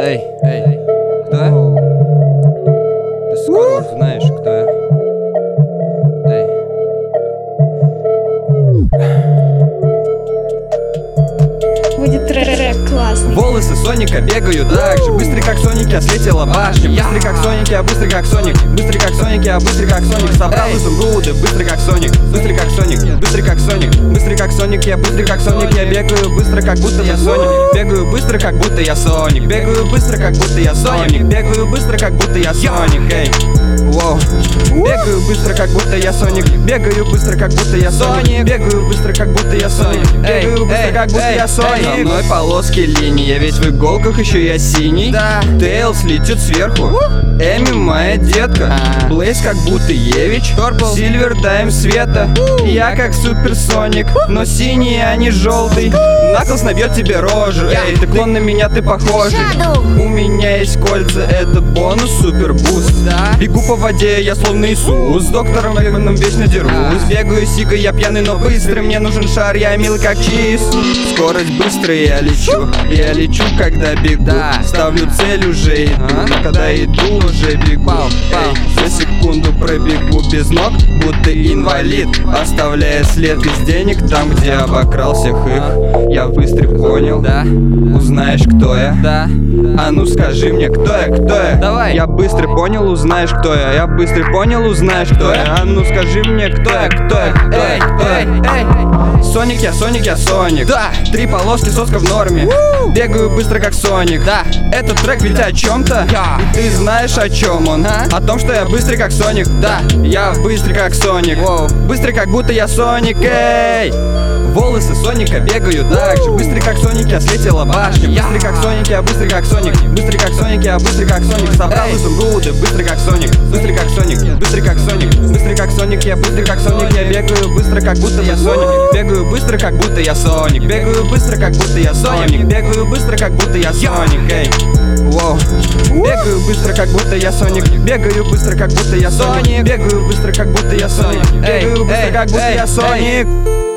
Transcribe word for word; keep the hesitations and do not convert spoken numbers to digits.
Эй, эй, кто я? Ты скоро узнаешь, кто я. Эй. Будет трек классный. Волосы Соника бегают так же быстрый, как Соник, я слетела башня. Быстрый, как Соник, я быстрый, как Соник. Быстрый, как Соник, я быстрый, как Соник. Собрал изумруды, быстрый, как Соник. Быстрый, как Соник, быстрый, как Соник. Быстрый, как Соник, я быстрый, как Соник. Я бегаю быстро, как будто я Соник. Бегаю быстро, как будто я Соник. Бегаю быстро, как будто я Соник. Бегаю быстро, как будто я Соник. Эй, воу. Бегаю быстро, как будто я Соник. Бегаю быстро, как будто я Соник. Бегаю быстро, как будто я Соник. Бегаю быстро, как будто я Соник. За мной полоски линий, я весь в иголках, еще я синий. Да. Тейлс летит сверху. Эми моя детка. Блейз как будто Евич. Сильвер даем света. Я как суперсоник, но синий, а не желтый. Наклз набьет тебе рожу. Эй, ты клон на меня, ты похожий. У меня есть кольца, это бонус, супер буст. Бегу по воде, я словно Иисус. С доктором Эваном вечно дерусь. Бегаю сига, я пьяный, но быстрый. Мне нужен шар, я мил как чиз. Скорость быстрая, я лечу. Я лечу, когда бегу. Ставлю цель, уже иду. Но когда иду, уже бегу. Эй, за секунду пробегу без ног, будто инвалид, оставляя след из денег там, где обокрал всех их. Я быстро понял, да. Узнаешь, кто я, да. А ну скажи мне, кто я, кто я. Давай. Я быстро понял, узнаешь, кто я. Я быстро понял, узнаешь, кто я. А ну скажи мне, кто я, кто я, кто я, кто я. Эй, эй. Соник, я Соник, я Соник. Да. Три полоски, соска в норме. У-у-у. Бегаю быстро, как Соник. Да. Этот трек ведь о чем-то. И ты знаешь, о чем он? А? О том, что я быстрый, как Соник. Да. Я быстрый, как Соник. Воу. Быстрый, как будто я Соник. Эй. Волосы Соника бегают так же быстрый, как Соник, я слетела башня. Быстрый, как Соник, я быстрый, как Соник. Быстрый, как Соник, я быстрый, как Соник. Собрал изумруды, быстрый, как Соник. Быстрый, как Соник, быстрый, как Соник. Быстрый, как Соник, я быстрый, как Соник. Я бегаю быстро, как будто я Соник. Бегаю быстро, как будто я Соник. Бегаю быстро, как будто я Соник. Бегаю быстро, как будто я Соник. Эй, воу. Бегаю быстро, как будто я Соник. Бегаю быстро, как будто я Соник. Бегаю быстро, как будто я Соник. Бегаю быстро, как будто я Соник.